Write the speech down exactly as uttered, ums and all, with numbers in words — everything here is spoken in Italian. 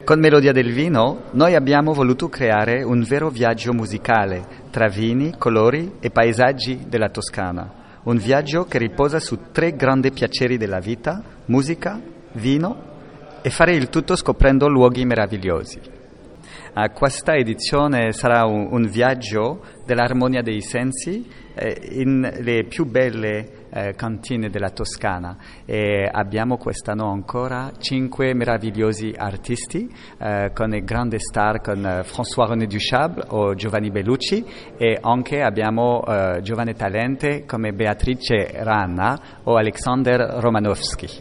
Con Melodia del Vino noi abbiamo voluto creare un vero viaggio musicale tra vini, colori e paesaggi della Toscana. Un viaggio che riposa su tre grandi piaceri della vita: musica, vino e fare il tutto scoprendo luoghi meravigliosi. Uh, questa edizione sarà un, un viaggio dell'armonia dei sensi eh, in le più belle eh, cantine della Toscana, e abbiamo quest'anno ancora cinque meravigliosi artisti eh, con le grandi star con eh, François-René Duchâble o Giovanni Bellucci, e anche abbiamo eh, giovani talenti come Beatrice Ranna o Alexander Romanowski.